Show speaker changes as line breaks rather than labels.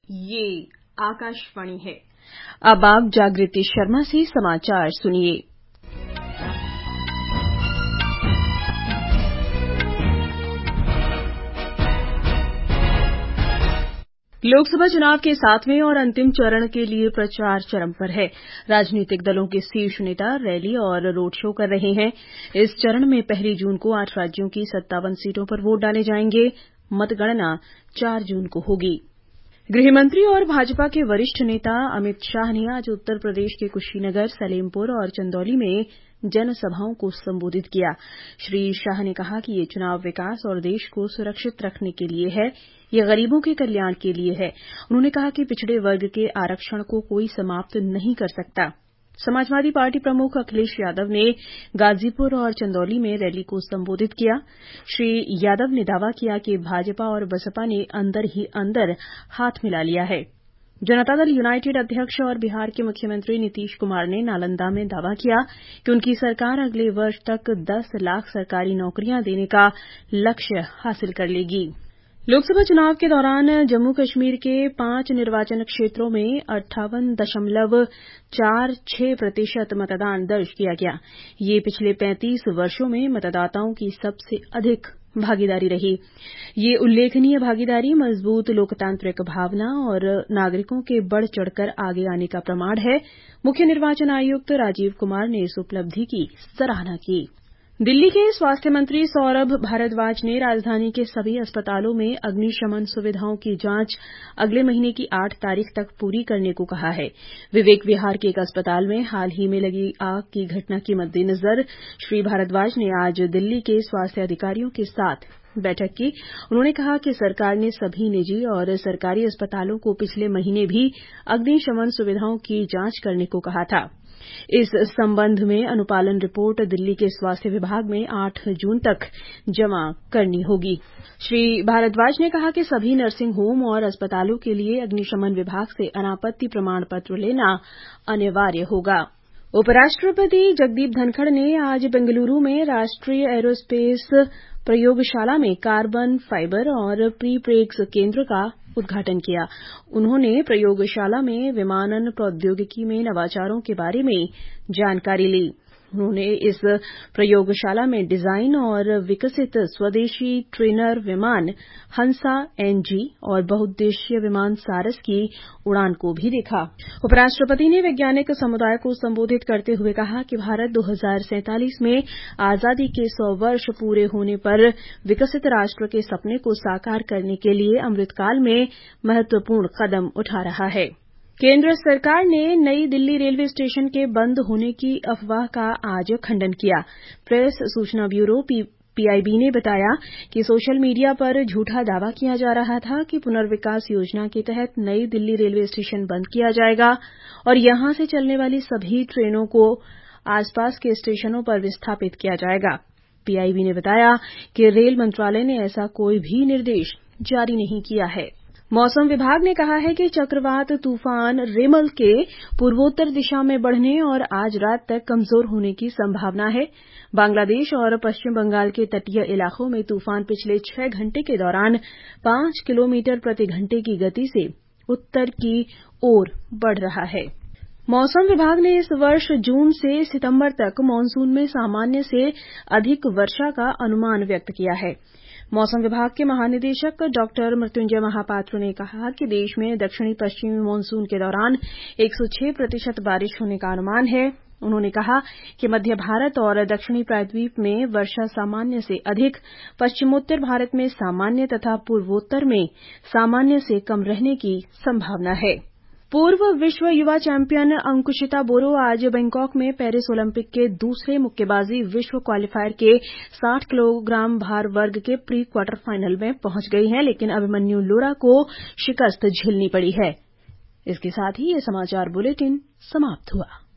ये आकाशवाणी है। अब आप जागृति शर्मा से समाचार सुनिए। लोकसभा चुनाव के 7वें और अंतिम चरण के लिए प्रचार चरम पर है। राजनीतिक दलों के शीर्ष नेता रैली और रोड शो कर रहे हैं। इस चरण में पहली जून को 8 राज्यों की 57 सीटों पर वोट डाले जाएंगे। मतगणना 4 जून को होगी। गृहमंत्री और भाजपा के वरिष्ठ नेता अमित शाह ने आज उत्तर प्रदेश के कुशीनगर, सलेमपुर और चंदौली में जनसभाओं को संबोधित किया। श्री शाह ने कहा कि ये चुनाव विकास और देश को सुरक्षित रखने के लिए है, ये गरीबों के कल्याण के लिए है। उन्होंने कहा कि पिछड़े वर्ग के आरक्षण को कोई समाप्त नहीं कर सकता। समाजवादी पार्टी प्रमुख अखिलेश यादव ने गाजीपुर और चंदौली में रैली को संबोधित किया। श्री यादव ने दावा किया कि भाजपा और बसपा ने अंदर ही अंदर हाथ मिला लिया है। जनता दल यूनाइटेड अध्यक्ष और बिहार के मुख्यमंत्री नीतीश कुमार ने नालंदा में दावा किया कि उनकी सरकार अगले वर्ष तक 10 लाख सरकारी नौकरियां देने का लक्ष्य हासिल कर लेगी। लोकसभा चुनाव के दौरान जम्मू कश्मीर के 5 निर्वाचन क्षेत्रों में 58.46% मतदान दर्ज किया गया। ये पिछले 35 वर्षों में मतदाताओं की सबसे अधिक भागीदारी रही। ये उल्लेखनीय भागीदारी मजबूत लोकतांत्रिक भावना और नागरिकों के बढ़ चढ़कर आगे आने का प्रमाण है। मुख्य निर्वाचन आयुक्त राजीव कुमार ने इस उपलब्धि की सराहना की। दिल्ली के स्वास्थ्य मंत्री सौरभ भारद्वाज ने राजधानी के सभी अस्पतालों में अग्निशमन सुविधाओं की जांच अगले महीने की 8 तारीख तक पूरी करने को कहा है। विवेक विहार के एक अस्पताल में हाल ही में लगी आग की घटना के मद्देनजर श्री भारद्वाज ने आज दिल्ली के स्वास्थ्य अधिकारियों के साथ बैठक की। उन्होंने कहा कि सरकार ने सभी निजी और सरकारी अस्पतालों को पिछले महीने भी अग्निशमन सुविधाओं की जांच करने को कहा था। इस संबंध में अनुपालन रिपोर्ट दिल्ली के स्वास्थ्य विभाग में 8 जून तक जमा करनी होगी। श्री भारद्वाज ने कहा कि सभी नर्सिंग होम और अस्पतालों के लिए अग्निशमन विभाग से अनापत्ति प्रमाण पत्र लेना अनिवार्य होगा। उपराष्ट्रपति जगदीप धनखड़ ने आज बेंगलुरू में राष्ट्रीय एरोस्पेस प्रयोगशाला में कार्बन फाइबर और प्रीप्रेग्स केंद्र का उद्घाटन किया। उन्होंने प्रयोगशाला में विमानन प्रौद्योगिकी में नवाचारों के बारे में जानकारी ली। उन्होंने इस प्रयोगशाला में डिजाइन और विकसित स्वदेशी ट्रेनर विमान हंसा एनजी और बहुउद्देशीय विमान सारस की उड़ान को भी देखा। उपराष्ट्रपति ने वैज्ञानिक समुदाय को संबोधित करते हुए कहा कि भारत 2047 में आजादी के 100 वर्ष पूरे होने पर विकसित राष्ट्र के सपने को साकार करने के लिए अमृतकाल में महत्वपूर्ण कदम उठा रहा है। केंद्र सरकार ने नई दिल्ली रेलवे स्टेशन के बंद होने की अफवाह का आज खंडन किया। प्रेस सूचना ब्यूरो पीआईबी ने बताया कि सोशल मीडिया पर झूठा दावा किया जा रहा था कि पुनर्विकास योजना के तहत नई दिल्ली रेलवे स्टेशन बंद किया जाएगा और यहां से चलने वाली सभी ट्रेनों को आसपास के स्टेशनों पर विस्थापित किया जाएगा। पीआईबी ने बताया कि रेल मंत्रालय ने ऐसा कोई भी निर्देश जारी नहीं किया है। मौसम विभाग ने कहा है कि चक्रवात तूफान रेमल के पूर्वोत्तर दिशा में बढ़ने और आज रात तक कमजोर होने की संभावना है। बांग्लादेश और पश्चिम बंगाल के तटीय इलाकों में तूफान पिछले 6 घंटे के दौरान 5 किलोमीटर प्रति घंटे की गति से उत्तर की ओर बढ़ रहा है। मौसम विभाग ने इस वर्ष जून से सितंबर तक मानसून में सामान्य से अधिक वर्षा का अनुमान व्यक्त किया है। मौसम विभाग के महानिदेशक डॉक्टर मृत्युंजय महापात्र ने कहा कि देश में दक्षिणी पश्चिमी मानसून के दौरान 106% बारिश होने का अनुमान है। उन्होंने कहा कि मध्य भारत और दक्षिणी प्रायद्वीप में वर्षा सामान्य से अधिक, पश्चिमोत्तर भारत में सामान्य तथा पूर्वोत्तर में सामान्य से कम रहने की संभावना है। पूर्व विश्व युवा चैंपियन अंकुशिता बोरो आज बैंकॉक में पेरिस ओलंपिक के दूसरे मुक्केबाजी विश्व क्वालीफायर के 60 किलोग्राम भार वर्ग के प्री क्वार्टर फाइनल में पहुंच गई हैं, लेकिन अभिमन्यु लोरा को शिकस्त झेलनी पड़ी है। इसके साथ ही ये समाचार बुलेटिन समाप्त हुआ।